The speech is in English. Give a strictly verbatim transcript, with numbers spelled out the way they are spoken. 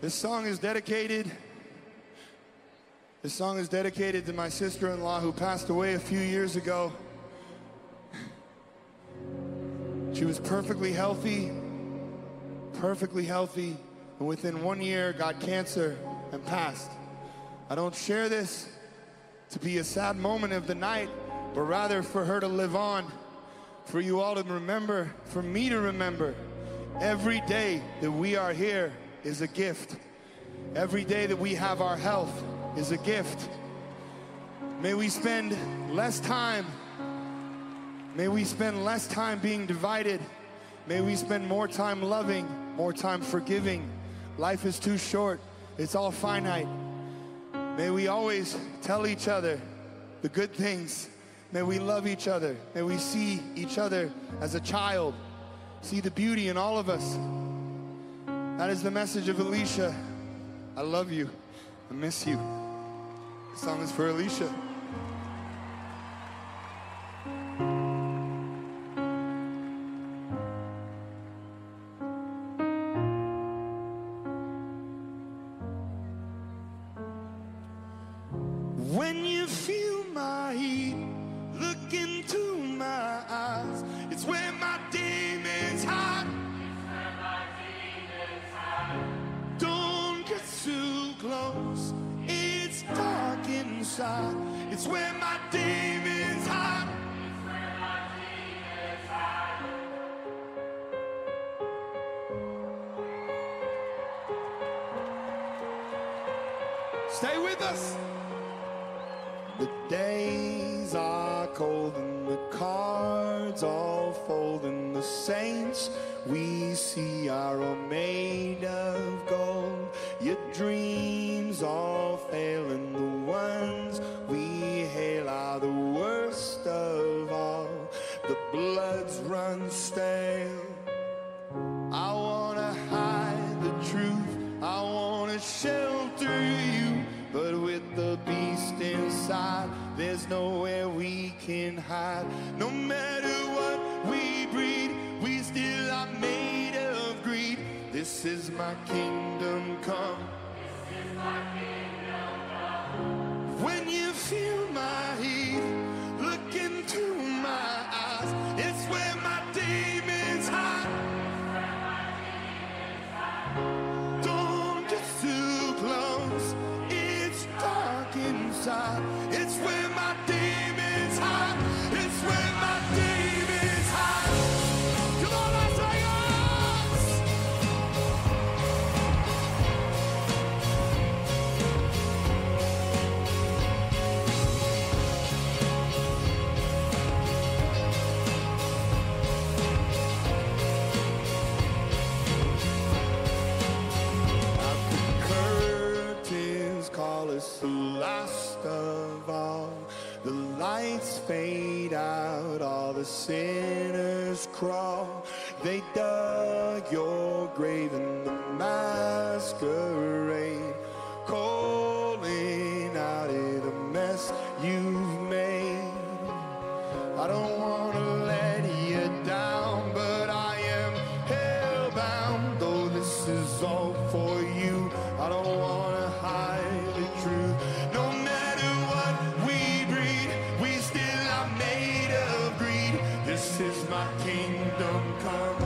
This song is dedicated, this song is dedicated to my sister-in-law who passed away a few years ago. She was perfectly healthy, perfectly healthy, and within one year got cancer and passed. I don't share this to be a sad moment of the night, but rather for her to live on, for you all to remember, for me to remember. Every day that we are here is a gift. Every day that we have our health is a gift. May we spend less time, may we spend less time being divided. May we spend more time loving, more time forgiving. Life is too short, it's all finite. May we always tell each other the good things. May we love each other. May we see each other as a child. See the beauty in all of us. That is the message of Alicia. I love you. I miss you. This song is for Alicia. When you feel my heat, look into my eyes. It's where my demons hide. It's where my demons hide. Don't get too close. It's dark inside. It's where my demons hide. It's where my demons hide. Stay with us. The days are cold and the cards all fold, and the saints we see are all made of gold. Your dreams all fail and the ones we hail are the worst of all. The bloods run stale. I wanna hide the truth, I wanna shelter you, but with the beast inside, there's nowhere we can hide. No matter what we breed, we still are made of greed. This is my kingdom come. This is my kingdom come. When you feel my heat, look into my eyes. It's where my demons hide. It's where my demons hide. Don't get too close. Dark inside, it's where my demons hide. It's where my demons hide. Come on, Las Vegas! After curtains call us the last of all, the lights fade out, all the sinners crawl. They dug your grave in the masquerade, calling out in the mess you've made. I don't want to let you down, but I am hellbound. Though this is all for you, I don't want to hide the truth. No matter what we breed, we still are made of greed. This is my kingdom come.